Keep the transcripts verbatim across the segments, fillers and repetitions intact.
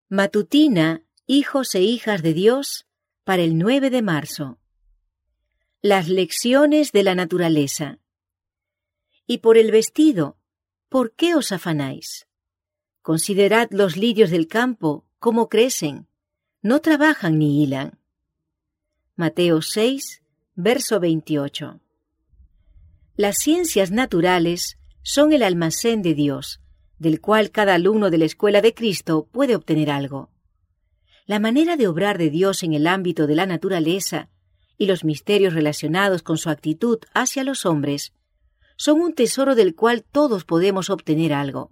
Matutina, hijos e hijas de Dios, para el nueve de marzo. Las lecciones de la naturaleza. Y por el vestido, ¿por qué os afanáis? Considerad los lirios del campo, cómo crecen, no trabajan ni hilan. Mateo seis, verso veintiocho. Las ciencias naturales son el almacén de Dios, del cual cada alumno de la Escuela de Cristo puede obtener algo. La manera de obrar de Dios en el ámbito de la naturaleza y los misterios relacionados con su actitud hacia los hombres son un tesoro del cual todos podemos obtener algo.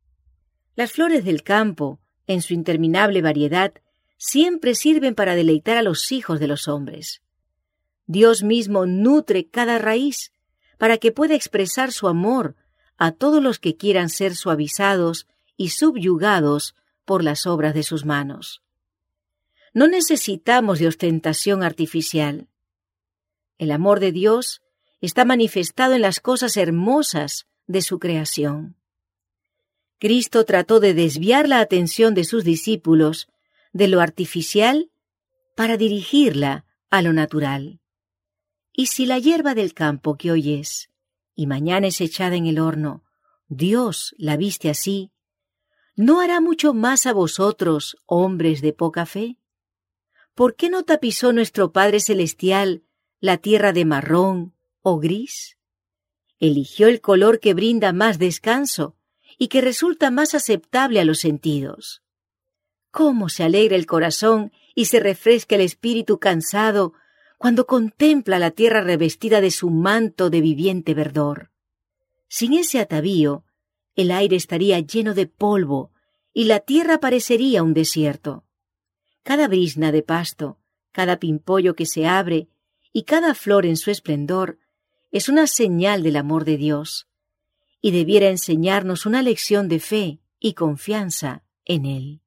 Las flores del campo, en su interminable variedad, siempre sirven para deleitar a los hijos de los hombres. Dios mismo nutre cada raíz para que pueda expresar su amor a todos los que quieran ser suavizados y subyugados por las obras de sus manos. No necesitamos de ostentación artificial. El amor de Dios está manifestado en las cosas hermosas de su creación. Cristo trató de desviar la atención de sus discípulos de lo artificial para dirigirla a lo natural. Y si la hierba del campo que hoy es y mañana es echada en el horno, Dios la viste así, ¿no hará mucho más a vosotros, hombres de poca fe? ¿Por qué no tapizó nuestro Padre Celestial la tierra de marrón o gris? Eligió el color que brinda más descanso y que resulta más aceptable a los sentidos. ¿Cómo se alegra el corazón y se refresca el espíritu cansado cuando contempla la tierra revestida de su manto de viviente verdor? Sin ese atavío, el aire estaría lleno de polvo y la tierra parecería un desierto. Cada brizna de pasto, cada pimpollo que se abre y cada flor en su esplendor es una señal del amor de Dios y debiera enseñarnos una lección de fe y confianza en Él.